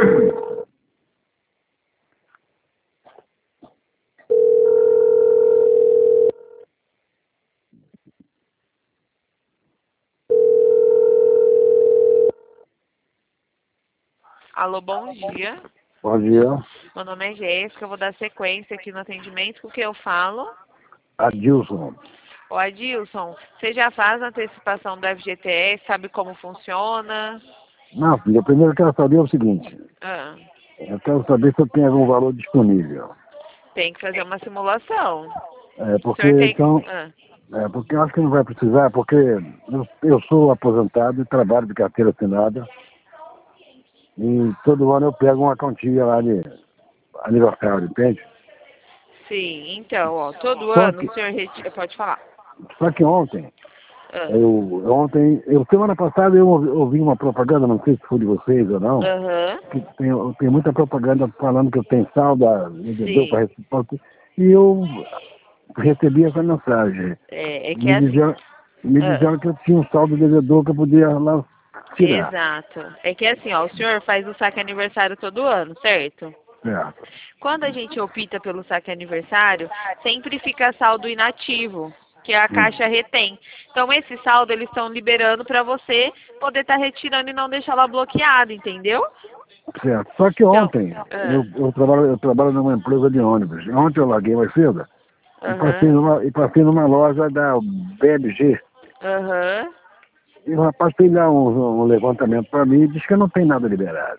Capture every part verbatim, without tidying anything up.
Alô, bom dia. Bom dia. Meu nome é Jéssica, eu vou dar sequência aqui no atendimento com o que eu falo. Adilson. Ô Adilson, você já faz a antecipação do F G T S, sabe como funciona? Não, filha, primeiro eu quero saber o seguinte. Ah, Eu quero saber se eu tenho algum valor disponível. tem que fazer uma simulação. É, O porque senhor tem... então... Ah, É, porque eu acho que não vai precisar, porque eu, eu sou aposentado e trabalho de carteira assinada. E todo ano eu pego uma quantia lá de aniversário, entende? sim, então, ó, todo Só ano que, o senhor retira... Pode falar. só que ontem, Ah, eu, ontem, eu, semana passada eu ouvi, ouvi uma propaganda, não sei se foi de vocês ou não, Aham, que tem, tem muita propaganda falando que eu tenho saldo a vendedor para sim. reciprocar. E eu recebi essa mensagem. É, é que Me é assim... disseram, me Ah, disseram que eu tinha um saldo devedor que eu podia lá tirar. exato. É que é assim, ó, o senhor faz o saque aniversário todo ano, certo? Certo. Quando a gente opta pelo saque aniversário, sempre fica saldo inativo, que a Hum, Caixa retém. Então, esse saldo eles estão liberando para você poder estar retirando e não deixar lá bloqueado, entendeu? certo. Só que Então, ontem, eu, ah, eu, trabalho, eu trabalho numa empresa de ônibus. Ontem eu larguei mais cedo e passei aham, numa, e passei numa loja da B M G. aham. E o rapaz fez lá um, um levantamento para mim e disse que não tem nada liberado.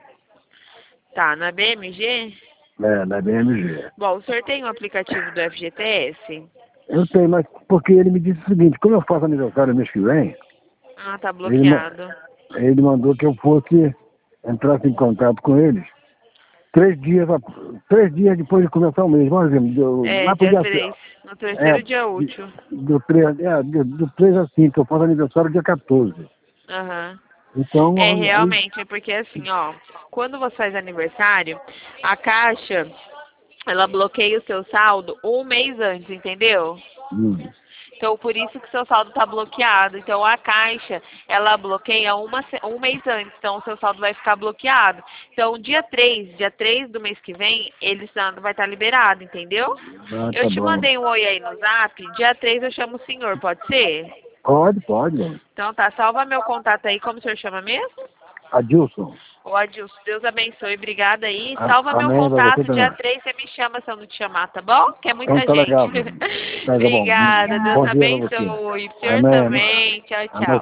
Tá, na B M G? É, da B M G. Bom, o senhor tem o aplicativo do F G T S? Eu tenho, mas porque ele me disse o seguinte, como eu faço aniversário mês que vem, Ah, tá ele, ma- bloqueado. ele mandou que eu fosse, entrasse em contato com eles três dias, a- três dias depois de começar o mês. Por exemplo, do- É, lá pro dia dia, três, no é, terceiro dia de- útil. do três, é, do, do três a cinco, eu faço aniversário dia quatorze. Aham. Então, É, aí, realmente, é porque assim, ó, quando você faz aniversário, a Caixa, ela bloqueia o seu saldo um mês antes, entendeu? hum, Então, por isso que seu saldo está bloqueado. Então, a Caixa, ela bloqueia uma, se- um mês antes. Então, o seu saldo vai ficar bloqueado. Então, dia três, dia três do mês que vem, ele saldo vai estar liberado, entendeu? ah, Eu tá te bom. mandei um oi aí no zap. Dia três eu chamo o senhor, pode ser? Pode, pode. Então, tá, salva meu contato aí. Como o senhor chama mesmo? Adilson, Ô, Adilson, Deus abençoe, obrigada aí. a- Salva meu amém pra você contato, dia também. três você me chama se eu não te chamar, tá bom? Que é Então muita tá gente. legal. Tá bom. Obrigada, Deus Bom dia pra você. abençoe. O senhor Amém. também. Tchau, Amém. tchau.